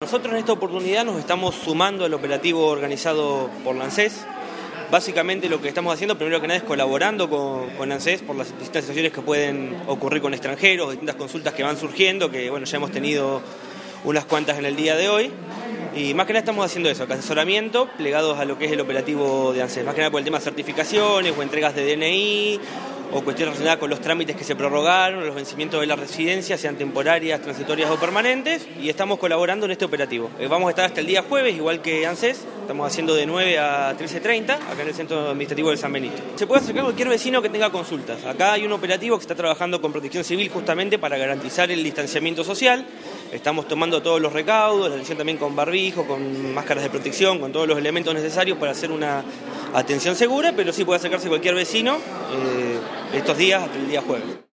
Nosotros en esta oportunidad nos estamos sumando al operativo organizado por la ANSES. Básicamente lo que estamos haciendo, primero que nada, es colaborando con ANSES por las distintas situaciones que pueden ocurrir con extranjeros, distintas consultas que van surgiendo, que bueno, ya hemos tenido unas cuantas en el día de hoy. Y más que nada estamos haciendo eso, asesoramiento plegados a lo que es el operativo de ANSES. Más que nada por el tema de certificaciones o entregas de DNI, o cuestiones relacionadas con los trámites que se prorrogaron, los vencimientos de la residencia, sean temporarias, transitorias o permanentes, y estamos colaborando en este operativo. Vamos a estar hasta el día jueves, igual que ANSES, estamos haciendo de 9 a 13:30, acá en el Centro Administrativo del San Benito. Se puede acercar cualquier vecino que tenga consultas. Acá hay un operativo que está trabajando con Protección Civil justamente para garantizar el distanciamiento social. Estamos tomando todos los recaudos, la atención también con barbijo, con máscaras de protección, con todos los elementos necesarios para hacer una atención segura, pero sí puede acercarse cualquier vecino estos días hasta el día jueves.